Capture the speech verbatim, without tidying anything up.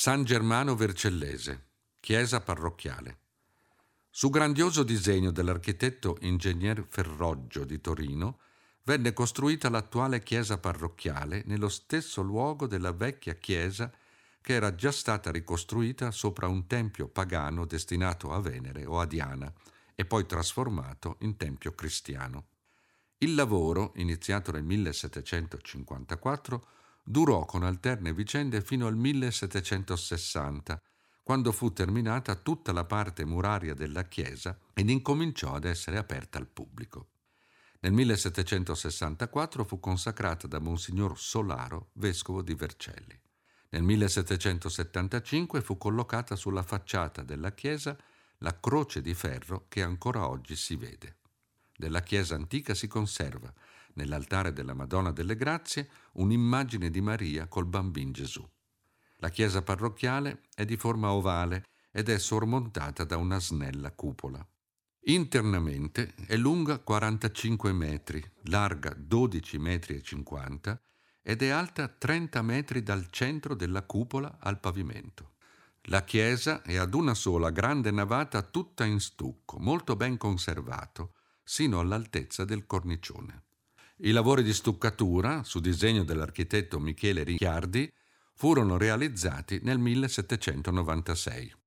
San Germano Vercellese, chiesa parrocchiale. Su grandioso disegno dell'architetto ingegner Ferroggio di Torino, venne costruita l'attuale chiesa parrocchiale nello stesso luogo della vecchia chiesa che era già stata ricostruita sopra un tempio pagano destinato a Venere o a Diana e poi trasformato in tempio cristiano. Il lavoro, iniziato nel millesettecentocinquantaquattro, durò con alterne vicende fino al millesettecentosessanta, quando fu terminata tutta la parte muraria della chiesa ed incominciò ad essere aperta al pubblico. Nel millesettecentosessantaquattro fu consacrata da Monsignor Solaro, vescovo di Vercelli. Nel millesettecentosettantacinque fu collocata sulla facciata della chiesa la croce di ferro che ancora oggi si vede. Della chiesa antica si conserva, nell'altare della Madonna delle Grazie, un'immagine di Maria col bambin Gesù. La chiesa parrocchiale è di forma ovale ed è sormontata da una snella cupola. Internamente è lunga quarantacinque metri, larga dodici metri e cinquanta ed è alta trenta metri dal centro della cupola al pavimento. La chiesa è ad una sola grande navata tutta in stucco, molto ben conservato, sino all'altezza del cornicione. I lavori di stuccatura, su disegno dell'architetto Michele Ricciardi, furono realizzati nel millesettecentonovantasei.